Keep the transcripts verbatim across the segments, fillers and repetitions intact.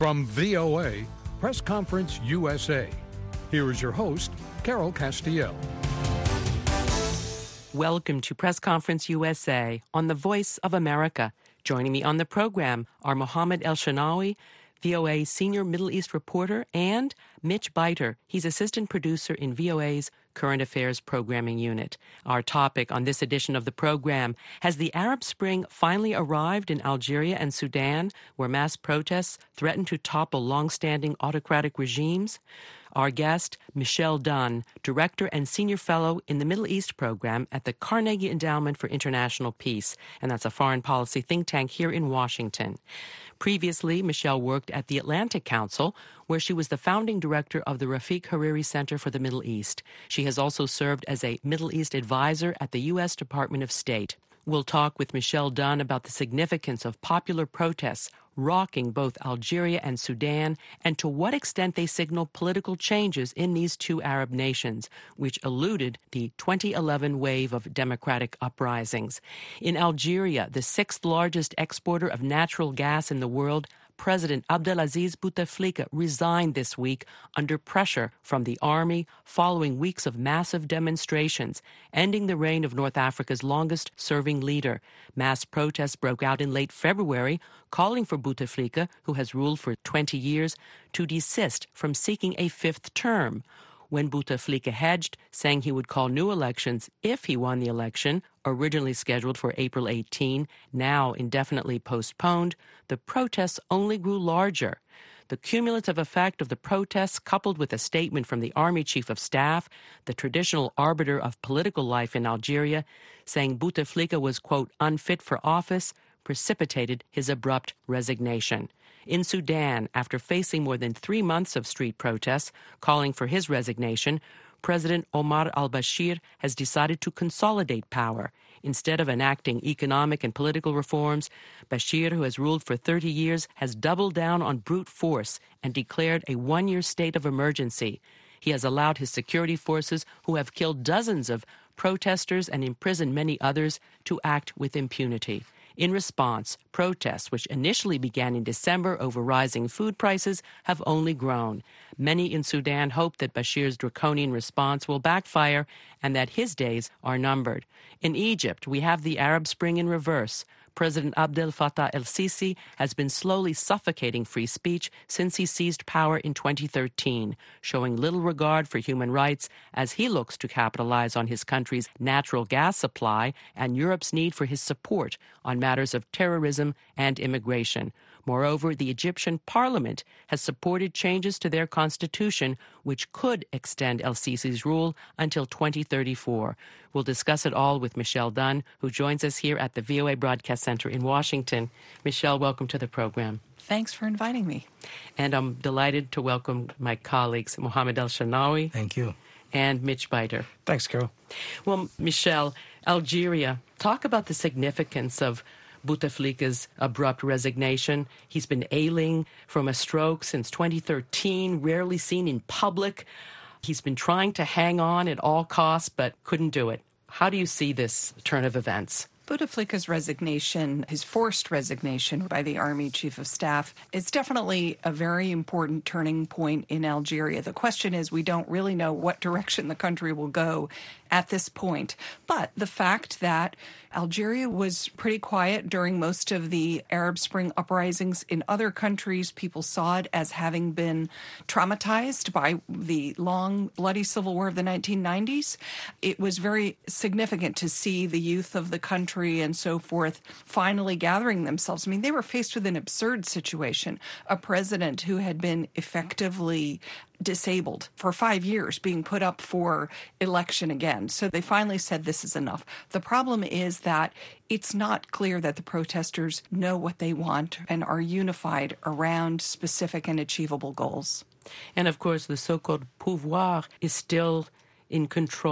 From V O A, Press Conference U S A, here is your host, Carol Castiel. Welcome to Press Conference U S A on the Voice of America. Joining me on the program are Mohammed El-Shenawy, V O A senior Middle East reporter, and Mitch Biter. He's assistant producer in V O A's Current Affairs Programming Unit. Our topic on this edition of the program: has the Arab Spring finally arrived in Algeria and Sudan, where mass protests threaten to topple long-standing autocratic regimes? Our guest, Michelle Dunn, Director and Senior Fellow in the Middle East Program at the Carnegie Endowment for International Peace, and that's a foreign policy think tank here in Washington. Previously, Michelle worked at the Atlantic Council, where she was the founding director of the Rafiq Hariri Center for the Middle East. She has also served as a Middle East advisor at the U S Department of State. We'll talk with Michelle Dunn about the significance of popular protests rocking both Algeria and Sudan, and to what extent they signal political changes in these two Arab nations, which eluded the twenty eleven wave of democratic uprisings. In Algeria, the sixth largest exporter of natural gas in the world, President Abdelaziz Bouteflika resigned this week under pressure from the army following weeks of massive demonstrations, ending the reign of North Africa's longest-serving leader. Mass protests broke out in late February, calling for Bouteflika, who has ruled for twenty years, to desist from seeking a fifth term. When Bouteflika hedged, saying he would call new elections if he won the election, originally scheduled for April eighteenth, now indefinitely postponed, the protests only grew larger. The cumulative effect of the protests, coupled with a statement from the Army Chief of Staff, the traditional arbiter of political life in Algeria, saying Bouteflika was, quote, unfit for office, precipitated his abrupt resignation. In Sudan, after facing more than three months of street protests calling for his resignation, President Omar al-Bashir has decided to consolidate power. Instead of enacting economic and political reforms, Bashir, who has ruled for thirty years, has doubled down on brute force and declared a one-year state of emergency. He has allowed his security forces, who have killed dozens of protesters and imprisoned many others, to act with impunity. In response, protests, which initially began in December over rising food prices, have only grown. Many in Sudan hope that Bashir's draconian response will backfire and that his days are numbered. In Egypt, we have the Arab Spring in reverse. President Abdel Fattah el-Sisi has been slowly suffocating free speech since he seized power in twenty thirteen, showing little regard for human rights as he looks to capitalize on his country's natural gas supply and Europe's need for his support on matters of terrorism and immigration. Moreover, the Egyptian parliament has supported changes to their constitution which could extend el-Sisi's rule until twenty thirty-four. We'll discuss it all with Michelle Dunn, who joins us here at the V O A Broadcast Center in Washington. Michelle, welcome to the program. Thanks for inviting me. And I'm delighted to welcome my colleagues, Mohammed El-Shenawy. Thank you. And Mitch Biter. Thanks, Carol. Well, Michelle, Algeria, talk about the significance of Bouteflika's abrupt resignation. He's been ailing from a stroke since twenty thirteen, rarely seen in public. He's been trying to hang on at all costs, but couldn't do it. How do you see this turn of events? Bouteflika's resignation, his forced resignation by the Army Chief of Staff, is definitely a very important turning point in Algeria. The question is, we don't really know what direction the country will go at this point. But the fact that Algeria was pretty quiet during most of the Arab Spring uprisings in other countries, people saw it as having been traumatized by the long, bloody civil war of the nineteen nineties. It was very significant to see the youth of the country and so forth finally gathering themselves. I mean, they were faced with an absurd situation, a president who had been effectively disabled for five years being put up for election again. So they finally said this is enough. The problem is that it's not clear that the protesters know what they want and are unified around specific and achievable goals. And of course, the so-called pouvoir is still in control, and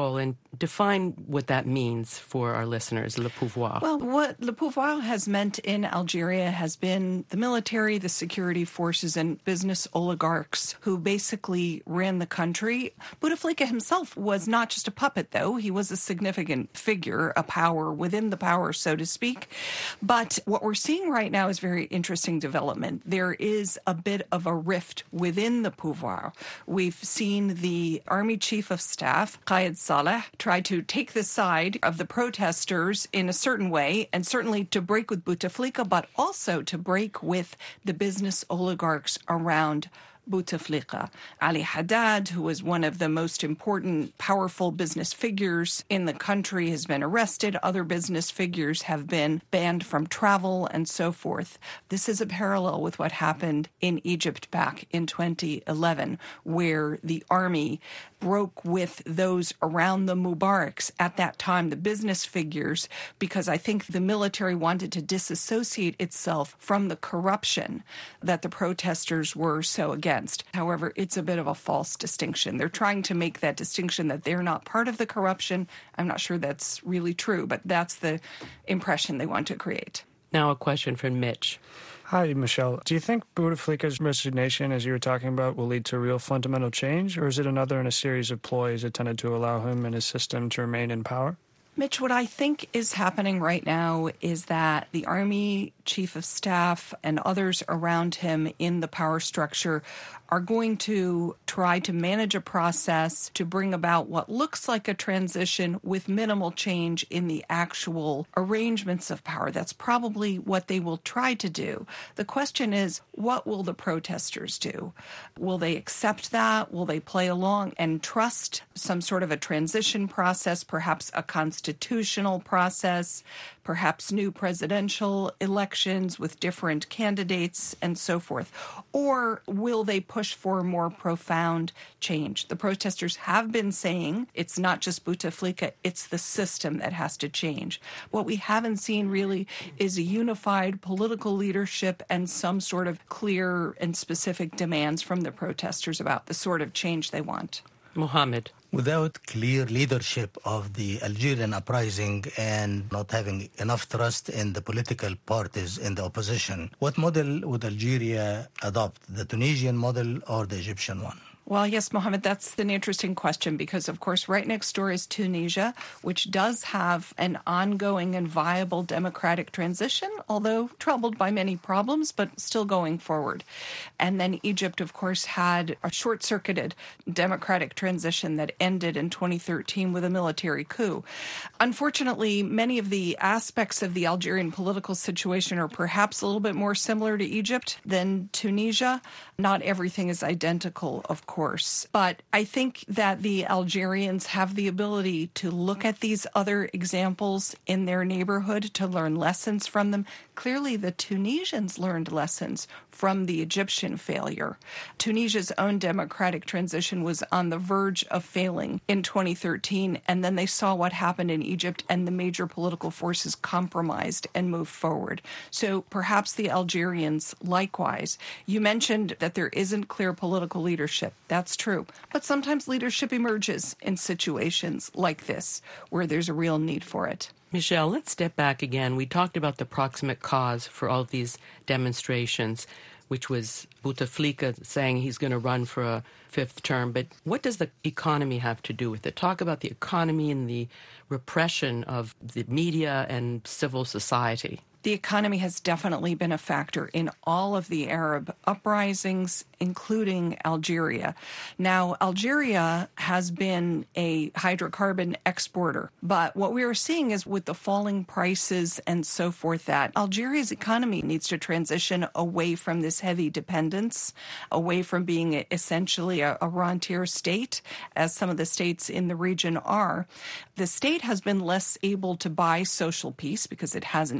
Define what that means for our listeners, le pouvoir. Well, what le pouvoir has meant in Algeria has been the military, the security forces, and business oligarchs who basically ran the country. Bouteflika himself was not just a puppet, though. He was a significant figure, a power within the power, so to speak. But what we're seeing right now is very interesting development. There is a bit of a rift within the pouvoir. We've seen the Army Chief of Staff, Qaid Saleh, try to take the side of the protesters in a certain way, and certainly to break with Bouteflika, but also to break with the business oligarchs around Bouteflika. Ali Haddad, who was one of the most important, powerful business figures in the country, has been arrested. Other business figures have been banned from travel and so forth. This is a parallel with what happened in Egypt back in twenty eleven, where the army broke with those around the Mubaraks at that time, the business figures, because I think the military wanted to disassociate itself from the corruption that the protesters were so against. However, it's a bit of a false distinction. They're trying to make that distinction that they're not part of the corruption. I'm not sure that's really true, but that's the impression they want to create. Now a question from Mitch. Hi, Michelle. Do you think Bouteflika's resignation, as you were talking about, will lead to real fundamental change, or is it another in a series of ploys intended to allow him and his system to remain in power? Mitch, what I think is happening right now is that the Army Chief of Staff and others around him in the power structure are going to try to manage a process to bring about what looks like a transition with minimal change in the actual arrangements of power. That's probably what they will try to do. The question is, what will the protesters do? Will they accept that? Will they play along and trust some sort of a transition process, perhaps a constitutional process, perhaps new presidential elections with different candidates and so forth? Or will they push for more profound change? The protesters have been saying it's not just Bouteflika, it's the system that has to change. What we haven't seen really is a unified political leadership and some sort of clear and specific demands from the protesters about the sort of change they want. Mohammed. Without clear leadership of the Algerian uprising and not having enough trust in the political parties in the opposition, what model would Algeria adopt, the Tunisian model or the Egyptian one? Well, yes, Mohammed, that's an interesting question because, of course, right next door is Tunisia, which does have an ongoing and viable democratic transition, although troubled by many problems, but still going forward. And then Egypt, of course, had a short-circuited democratic transition that ended in twenty thirteen with a military coup. Unfortunately, many of the aspects of the Algerian political situation are perhaps a little bit more similar to Egypt than Tunisia. Not everything is identical, of course. But I think that the Algerians have the ability to look at these other examples in their neighborhood to learn lessons from them. Clearly, the Tunisians learned lessons from the Egyptian failure. Tunisia's own democratic transition was on the verge of failing in twenty thirteen, and then they saw what happened in Egypt, and the major political forces compromised and moved forward. So perhaps the Algerians likewise. You mentioned that there isn't clear political leadership. That's true. But sometimes leadership emerges in situations like this, where there's a real need for it. Michelle, let's step back again. We talked about the proximate cause for all of these demonstrations, which was Bouteflika saying he's going to run for a fifth term. But what does the economy have to do with it? Talk about the economy and the repression of the media and civil society. The economy has definitely been a factor in all of the Arab uprisings, including Algeria. Now, Algeria has been a hydrocarbon exporter, but what we are seeing is with the falling prices and so forth that Algeria's economy needs to transition away from this heavy dependence, away from being essentially a, a rentier state, as some of the states in the region are. The state has been less able to buy social peace because it hasn't had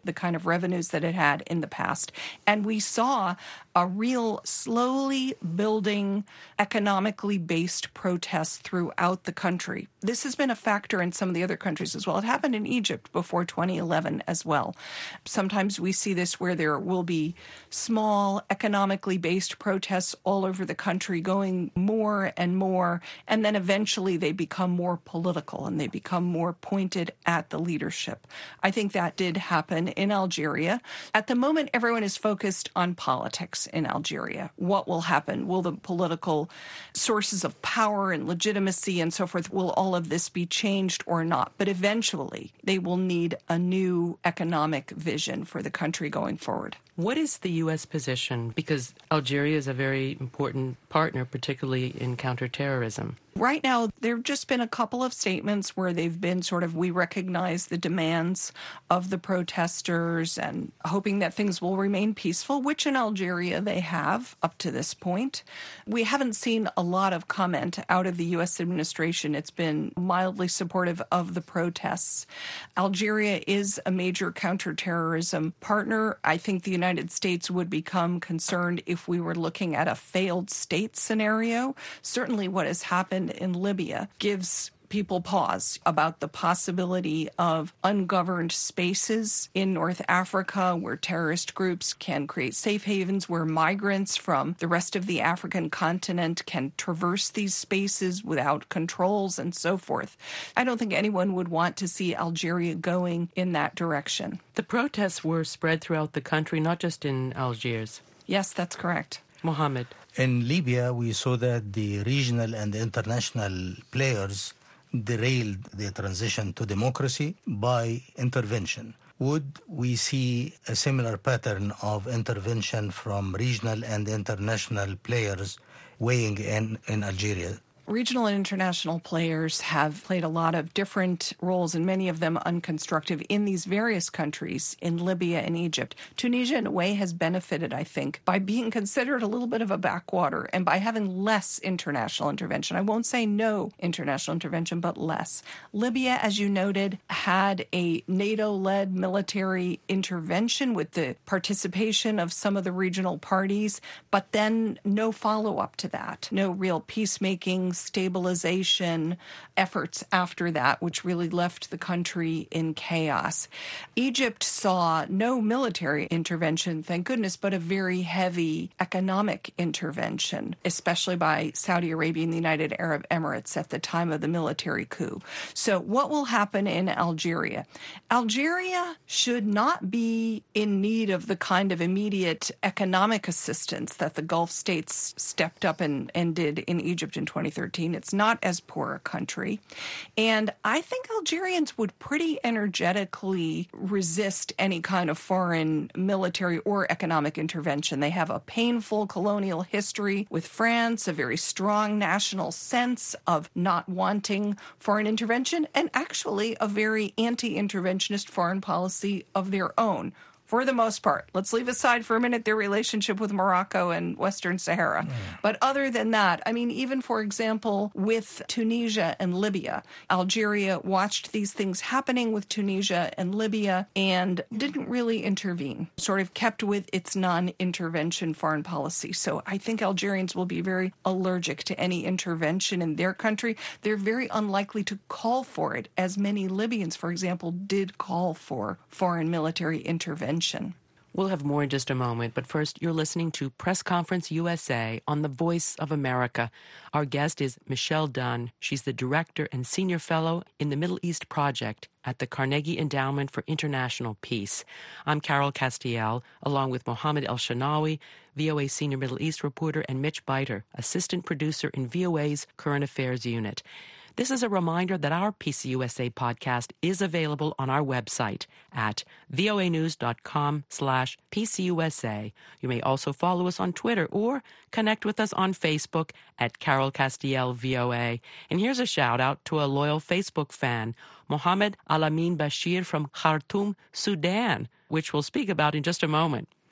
the kind of revenues that it had in the past. And we saw a real slowly building economically based protests throughout the country. This has been a factor in some of the other countries as well. It happened in Egypt before twenty eleven as well. Sometimes we see this where there will be small economically based protests all over the country going more and more, and then eventually they become more political and they become more pointed at the leadership. I think that did happen in Algeria. At the moment, everyone is focused on politics in Algeria. What will happen? Will the political sources of power and legitimacy and so forth, will all of this be changed or not? But eventually, they will need a new economic vision for the country going forward. What is the U S position? Because Algeria is a very important partner, particularly in counterterrorism. Right now, there have just been a couple of statements where they've been sort of, we recognize the demands of the protesters and hoping that things will remain peaceful, which in Algeria they have up to this point. We haven't seen a lot of comment out of the U S administration. It's been mildly supportive of the protests. Algeria is a major counterterrorism partner. I think the United States would become concerned if we were looking at a failed state scenario. Certainly what has happened in Libya gives people pause about the possibility of ungoverned spaces in North Africa where terrorist groups can create safe havens, where migrants from the rest of the African continent can traverse these spaces without controls and so forth. I don't think anyone would want to see Algeria going in that direction. The protests were spread throughout the country, not just in Algiers. Yes, that's correct. Mohammed. In Libya, we saw that the regional and international players derailed the transition to democracy by intervention. Would we see a similar pattern of intervention from regional and international players weighing in in Algeria? Regional and international players have played a lot of different roles, and many of them unconstructive, in these various countries, in Libya and Egypt. Tunisia, in a way, has benefited, I think, by being considered a little bit of a backwater and by having less international intervention. I won't say no international intervention, but less. Libya, as you noted, had a NATO-led military intervention with the participation of some of the regional parties, but then no follow-up to that, no real peacemaking, stabilization efforts after that, which really left the country in chaos. Egypt saw no military intervention, thank goodness, but a very heavy economic intervention, especially by Saudi Arabia and the United Arab Emirates at the time of the military coup. So what will happen in Algeria? Algeria should not be in need of the kind of immediate economic assistance that the Gulf states stepped up and, and did in Egypt in twenty thirteen. It's not as poor a country. And I think Algerians would pretty energetically resist any kind of foreign military or economic intervention. They have a painful colonial history with France, a very strong national sense of not wanting foreign intervention, and actually a very anti-interventionist foreign policy of their own. For the most part. Let's leave aside for a minute their relationship with Morocco and Western Sahara. Mm. But other than that, I mean, even, for example, with Tunisia and Libya, Algeria watched these things happening with Tunisia and Libya and didn't really intervene, sort of kept with its non-intervention foreign policy. So I think Algerians will be very allergic to any intervention in their country. They're very unlikely to call for it, as many Libyans, for example, did call for foreign military intervention. We'll have more in just a moment, but first, you're listening to Press Conference U S A on the Voice of America. Our guest is Michelle Dunn. She's the Director and Senior Fellow in the Middle East Project at the Carnegie Endowment for International Peace. I'm Carol Castiel, along with Mohammed El-Shanawi, V O A Senior Middle East Reporter, and Mitch Biter, Assistant Producer in V O A's Current Affairs Unit. This is a reminder that our P C U S A podcast is available on our website at voanews.com slash PCUSA. You may also follow us on Twitter or connect with us on Facebook at Carol Castiel V O A. And here's a shout out to a loyal Facebook fan, Mohammed Alamin Bashir from Khartoum, Sudan, which we'll speak about in just a moment.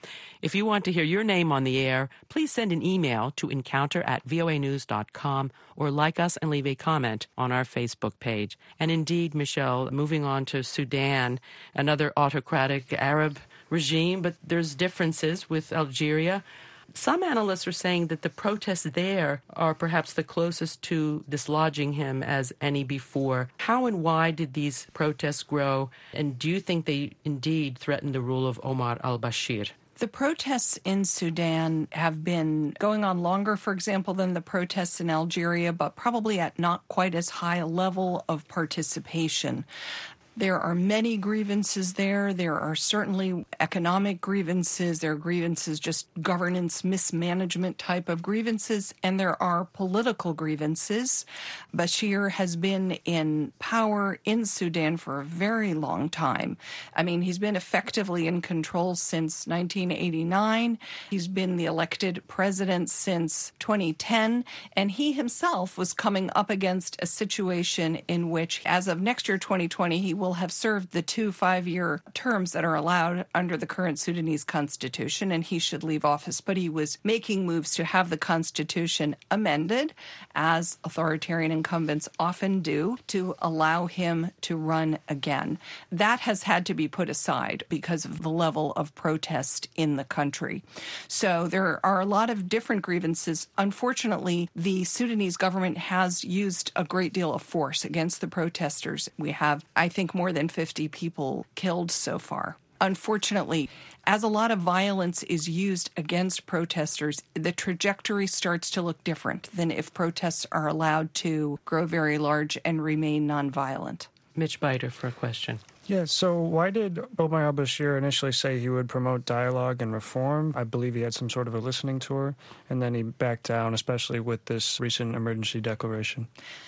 If you want to hear your name on the air, please send an email to encounter at voa news dot com or like us and leave a comment on our Facebook page. And indeed, Michelle, moving on to Sudan, another autocratic Arab regime, but there's differences with Algeria. Some analysts are saying that the protests there are perhaps the closest to dislodging him as any before. How and why did these protests grow? And do you think they indeed threaten the rule of Omar al-Bashir? The protests in Sudan have been going on longer, for example, than the protests in Algeria, but probably at not quite as high a level of participation. There are many grievances there. There are certainly economic grievances. There are grievances, just governance mismanagement type of grievances, and there are political grievances. Bashir has been in power in Sudan for a very long time. I mean, he's been effectively in control since nineteen eighty-nine. He's been the elected president since twenty ten, and he himself was coming up against a situation in which, as of next year, twenty twenty, he will have served the two five-year terms that are allowed under the current Sudanese constitution, and he should leave office. But he was making moves to have the constitution amended, as authoritarian incumbents often do, to allow him to run again. That has had to be put aside because of the level of protest in the country. So there are a lot of different grievances. Unfortunately, the Sudanese government has used a great deal of force against the protesters. We have, I think, more than fifty people killed so far. Unfortunately, as a lot of violence is used against protesters, the trajectory starts to look different than if protests are allowed to grow very large and remain nonviolent. Mitch Biter for a question. Yeah, so why did Omar al-Bashir initially say he would promote dialogue and reform? I believe he had some sort of a listening tour, and then he backed down, especially with this recent emergency declaration.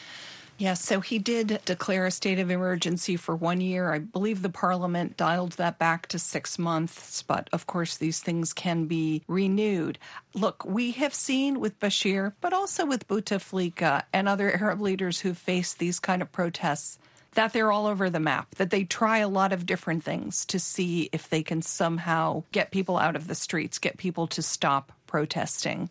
Yes, so he did declare a state of emergency for one year. I believe the parliament dialed that back to six months, but of course these things can be renewed. Look, we have seen with Bashir, but also with Bouteflika and other Arab leaders who face these kind of protests, that they're all over the map, that they try a lot of different things to see if they can somehow get people out of the streets, get people to stop protesting.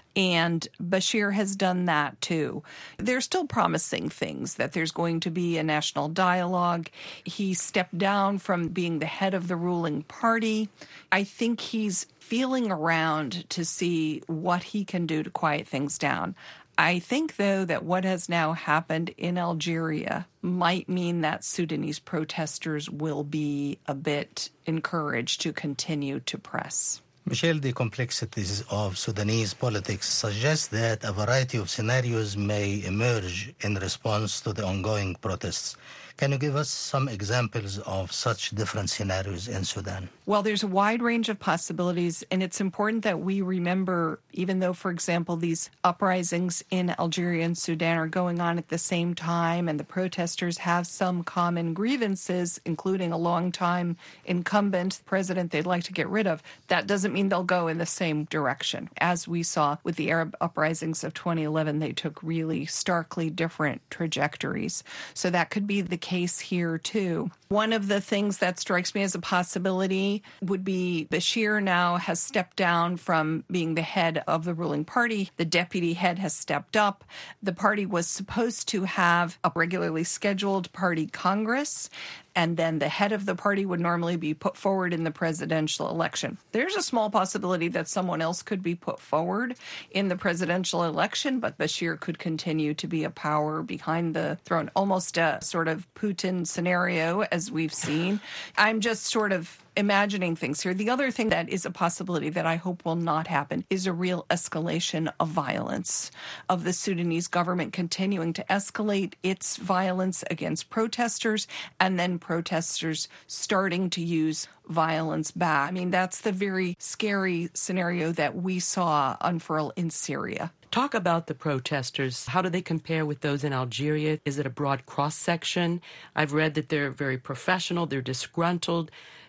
And Bashir has done that too. They're still promising things, that there's going to be a national dialogue. He stepped down from being the head of the ruling party. I think he's feeling around to see what he can do to quiet things down. I think, though, that what has now happened in Algeria might mean that Sudanese protesters will be a bit encouraged to continue to press. Michelle, the complexities of Sudanese politics suggest that a variety of scenarios may emerge in response to the ongoing protests. Can you give us some examples of such different scenarios in Sudan? Well, there's a wide range of possibilities, and it's important that we remember, even though, for example, these uprisings in Algeria and Sudan are going on at the same time, and the protesters have some common grievances, including a long-time incumbent president they'd like to get rid of, that doesn't mean they'll go in the same direction. As we saw with the Arab uprisings of twenty eleven, they took really starkly different trajectories. So that could be the case here, too. One of the things that strikes me as a possibility would be Bashir now has stepped down from being the head of the ruling party. The deputy head has stepped up. The party was supposed to have a regularly scheduled party congress, and then the head of the party would normally be put forward in the presidential election. There's a small possibility that someone else could be put forward in the presidential election, but Bashir could continue to be a power behind the throne, almost a sort of Putin scenario, as we've seen. I'm just sort of imagining things here. The other thing that is a possibility that I hope will not happen is a real escalation of violence, of the Sudanese government continuing to escalate its violence against protesters, and then protesters starting to use violence back. I mean, that's the very scary scenario that we saw unfurl in Syria. Talk about the protesters. How do they compare with those in Algeria? Is it a broad cross-section? I've read that they're very professional, they're disgruntled.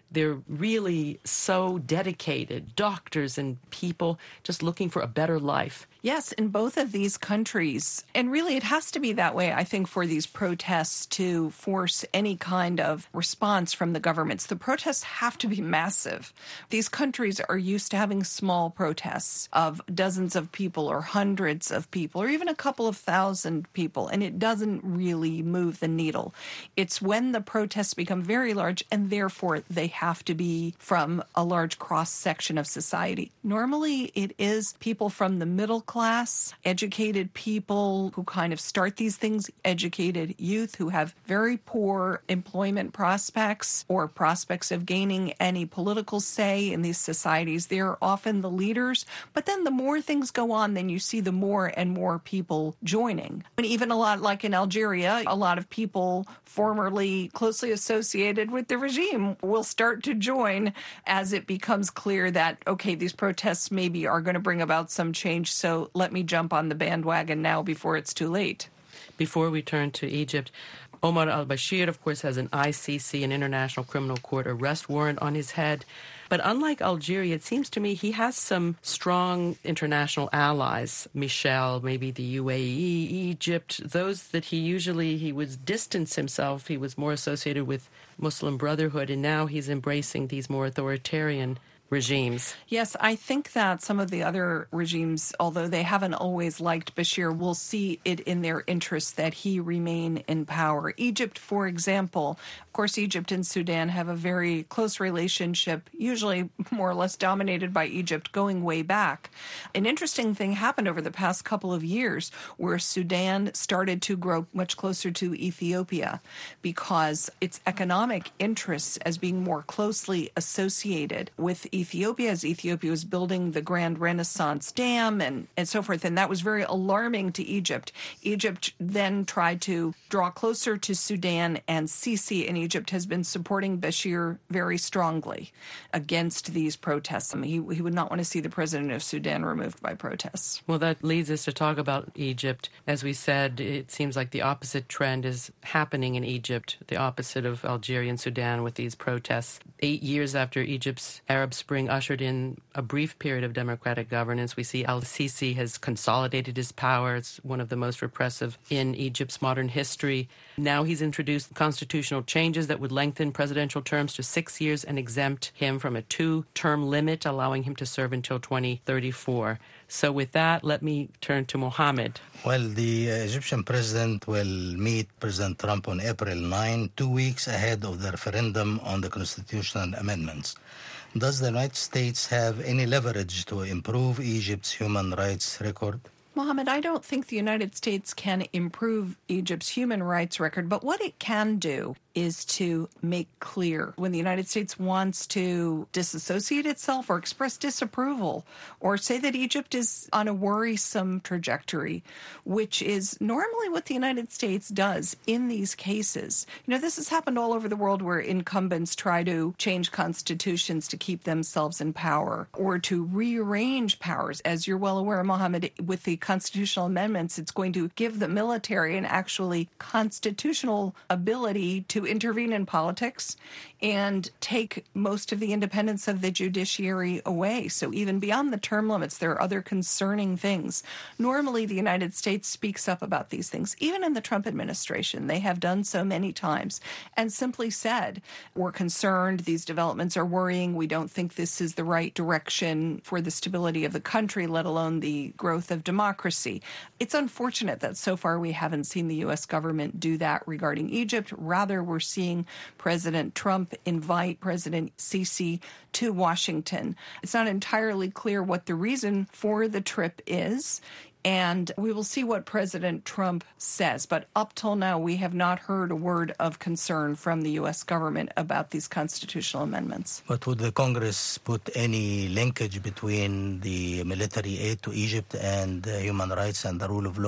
they're really so dedicated, doctors and people just looking for a better life. Yes, in both of these countries. And really, it has to be that way, I think, for these protests to force any kind of response from the governments. The protests have to be massive. These countries are used to having small protests of dozens of people or hundreds of people or even a couple of thousand people, and it doesn't really move the needle. It's when the protests become very large, and therefore they have to be from a large cross-section of society. Normally, it is people from the middle class, educated people who kind of start these things, educated youth who have very poor employment prospects or prospects of gaining any political say in these societies. They're often the leaders. But then the more things go on, then you see the more and more people joining. And even a lot like in Algeria, a lot of people formerly closely associated with the regime will start to join as it becomes clear that, okay, these protests maybe are going to bring about some change. So let me jump on the bandwagon now before it's too late. Before we turn to Egypt, Omar al-Bashir, of course, has an I C C, an International Criminal Court arrest warrant on his head. But unlike Algeria, it seems to me he has some strong international allies. Michel, maybe the U A E, Egypt, those that he usually, he was distanced himself. He was more associated with Muslim Brotherhood, and now he's embracing these more authoritarian regimes. Yes, I think that some of the other regimes, although they haven't always liked Bashir, will see it in their interest that he remain in power. Egypt, for example, of course, Egypt and Sudan have a very close relationship, usually more or less dominated by Egypt, going way back. An interesting thing happened over the past couple of years where Sudan started to grow much closer to Ethiopia because its economic interests as being more closely associated with Ethiopia. Ethiopia as Ethiopia was building the Grand Renaissance Dam and, and so forth. And that was very alarming to Egypt. Egypt then tried to draw closer to Sudan, and Sisi in Egypt has been supporting Bashir very strongly against these protests. I mean, he, he would not want to see the president of Sudan removed by protests. Well, that leads us to talk about Egypt. As we said, it seems like the opposite trend is happening in Egypt, the opposite of Algeria and Sudan with these protests. Eight years after Egypt's Arab Spring ushered in a brief period of democratic governance, we see al-Sisi has consolidated his power. It's one of the most repressive in Egypt's modern history. Now he's introduced constitutional changes that would lengthen presidential terms to six years and exempt him from a two-term limit, allowing him to serve until twenty thirty-four. So with that, let me turn to Mohammed. Well, the uh, Egyptian president will meet President Trump on April ninth, two weeks ahead of the referendum on the constitutional amendments. Does the United States have any leverage to improve Egypt's human rights record? Mohammed, I don't think the United States can improve Egypt's human rights record, but what it can do is to make clear when the United States wants to disassociate itself or express disapproval or say that Egypt is on a worrisome trajectory, which is normally what the United States does in these cases. You know, this has happened all over the world where incumbents try to change constitutions to keep themselves in power or to rearrange powers. As you're well aware, Mohammed, with the constitutional amendments, it's going to give the military an actually constitutional ability to intervene in politics and take most of the independence of the judiciary away. So even beyond the term limits, there are other concerning things. Normally, the United States speaks up about these things. Even in the Trump administration, they have done so many times and simply said, we're concerned, these developments are worrying, we don't think this is the right direction for the stability of the country, let alone the growth of democracy. It's unfortunate that so far we haven't seen the U S government do that regarding Egypt. Rather, we're seeing President Trump invite President Sisi to Washington. It's not entirely clear what the reason for the trip is, and we will see what President Trump says. But up till now, we have not heard a word of concern from the U S government about these constitutional amendments. But would the Congress put any linkage between the military aid to Egypt and uh, human rights and the rule of law?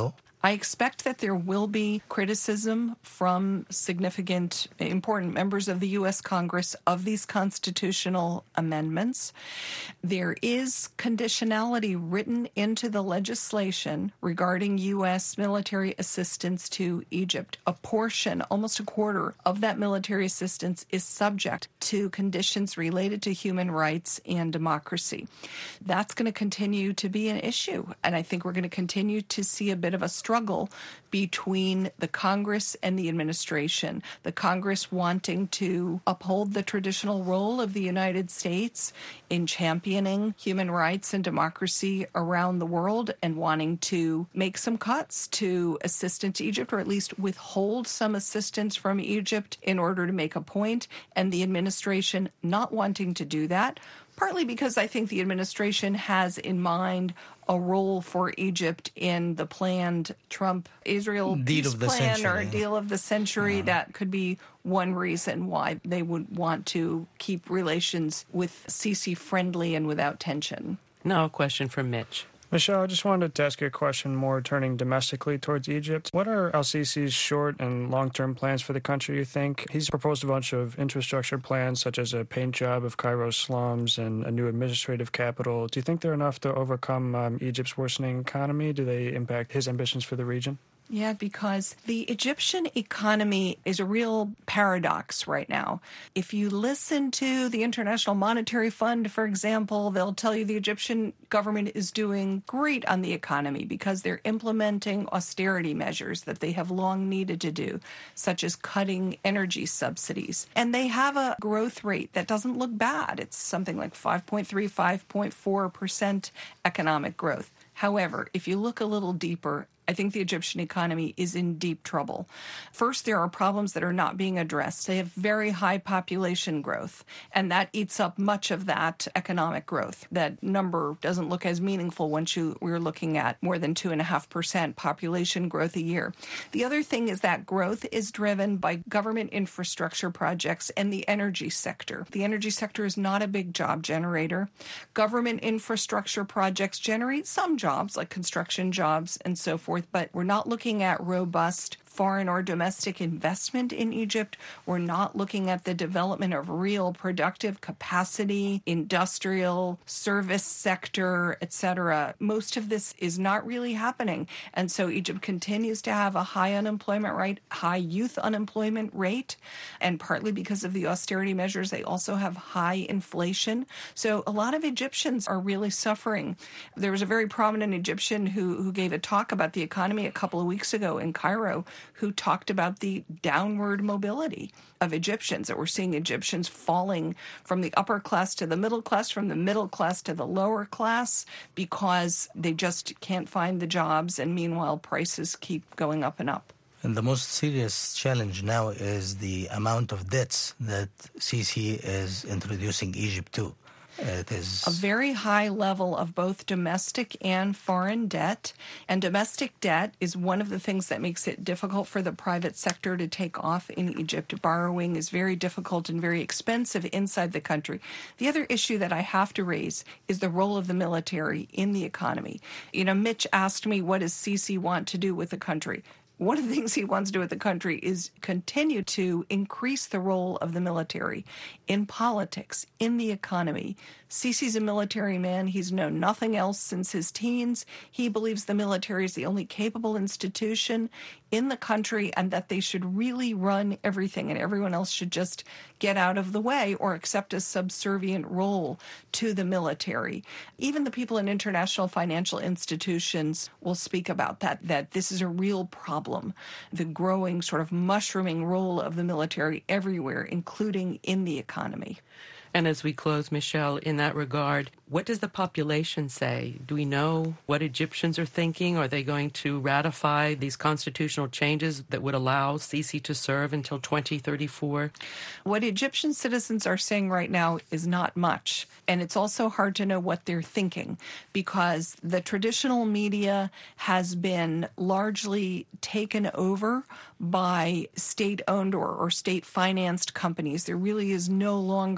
I expect that there will be criticism from significant, important members of the U S Congress of these constitutional amendments. There is conditionality written into the legislation regarding U S military assistance to Egypt. A portion, almost a quarter, of that military assistance is subject to conditions related to human rights and democracy. That's going to continue to be an issue, and I think we're going to continue to see a bit of a struggle between the Congress and the administration. The Congress wanting to uphold the traditional role of the United States in championing human rights and democracy around the world and wanting to make some cuts to assistance to Egypt, or at least withhold some assistance from Egypt in order to make a point, and the administration not wanting to do that, partly because I think the administration has in mind a role for Egypt in the planned Trump-Israel peace plan century. or a deal of the century. Yeah. That could be one reason why they would want to keep relations with Sisi friendly and without tension. Now a question from Mitch. Michelle, I just wanted to ask you a question more turning domestically towards Egypt. What are el-Sisi's short and long-term plans for the country, you think? He's proposed a bunch of infrastructure plans, such as a paint job of Cairo's slums and a new administrative capital. Do you think they're enough to overcome um, Egypt's worsening economy? Do they impact his ambitions for the region? Yeah, because the Egyptian economy is a real paradox right now. If you listen to the International Monetary Fund, for example, they'll tell you the Egyptian government is doing great on the economy because they're implementing austerity measures that they have long needed to do, such as cutting energy subsidies. And they have a growth rate that doesn't look bad. It's something like five point three, five point four percent economic growth. However, if you look a little deeper, I think the Egyptian economy is in deep trouble. First, there are problems that are not being addressed. They have very high population growth, and that eats up much of that economic growth. That number doesn't look as meaningful once you, we're looking at more than two point five percent population growth a year. The other thing is that growth is driven by government infrastructure projects and the energy sector. The energy sector is not a big job generator. Government infrastructure projects generate some jobs, like construction jobs and so forth, but we're not looking at robust foreign or domestic investment in Egypt. We're not looking at the development of real productive capacity, industrial, service sector, et cetera. Most of this is not really happening. And so Egypt continues to have a high unemployment rate, high youth unemployment rate, and partly because of the austerity measures, they also have high inflation. So a lot of Egyptians are really suffering. There was a very prominent Egyptian who, who gave a talk about the economy a couple of weeks ago in Cairo, who talked about the downward mobility of Egyptians, that we're seeing Egyptians falling from the upper class to the middle class, from the middle class to the lower class, because they just can't find the jobs, and meanwhile prices keep going up and up. And the most serious challenge now is the amount of debts that Sisi is introducing Egypt to. It is a very high level of both domestic and foreign debt. And domestic debt is one of the things that makes it difficult for the private sector to take off in Egypt. Borrowing is very difficult and very expensive inside the country. The other issue that I have to raise is the role of the military in the economy. You know, Mitch asked me, what does Sisi want to do with the country? One of the things he wants to do with the country is continue to increase the role of the military in politics, in the economy. Sisi's a military man. He's known nothing else since his teens. He believes the military is the only capable institution in the country and that they should really run everything and everyone else should just get out of the way or accept a subservient role to the military. Even the people in international financial institutions will speak about that, that this is a real problem, the growing sort of mushrooming role of the military everywhere, including in the economy. And as we close, Michelle, in that regard, what does the population say? Do we know what Egyptians are thinking? Are they going to ratify these constitutional changes that would allow Sisi to serve until twenty thirty-four? What Egyptian citizens are saying right now is not much. And it's also hard to know what they're thinking because the traditional media has been largely taken over by state-owned or, or state-financed companies. There really is no longer a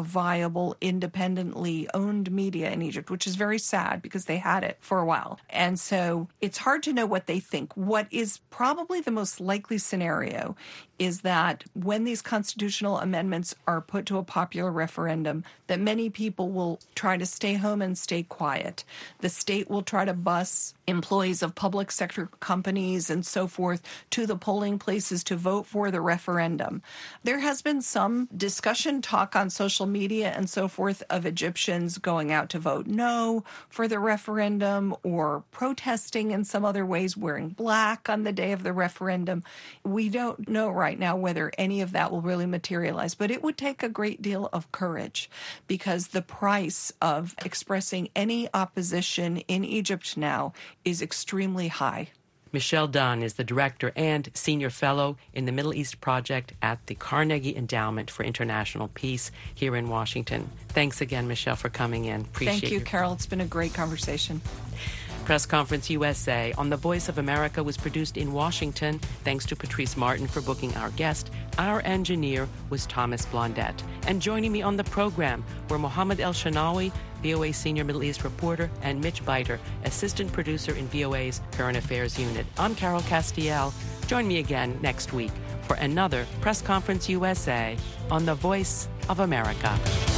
viable, independently owned media in Egypt, which is very sad because they had it for a while. And so it's hard to know what they think. What is probably the most likely scenario is that when these constitutional amendments are put to a popular referendum, that many people will try to stay home and stay quiet. The state will try to bus employees of public sector companies and so forth to the polling places to vote for the referendum. There has been some discussion, talk on social media and so forth of Egyptians going out to vote no for the referendum or protesting in some other ways, wearing black on the day of the referendum. We don't know right now whether any of that will really materialize, but it would take a great deal of courage because the price of expressing any opposition in Egypt now is extremely high. Michelle Dunn is the director and senior fellow in the Middle East Project at the Carnegie Endowment for International Peace here in Washington. Thanks again, Michelle, for coming in. Appreciate it. Thank you, Carol. It's been a great conversation. Press Conference U S A on the Voice of America was produced in Washington. Thanks to Patrice Martin for booking our guest. Our engineer was Thomas Blondette. And joining me on the program were Mohammed El-Shanawi, V O A Senior Middle East Reporter, and Mitch Biter, Assistant Producer in V O A's Current Affairs Unit. I'm Carol Castiel. Join me again next week for another Press Conference U S A on the Voice of America.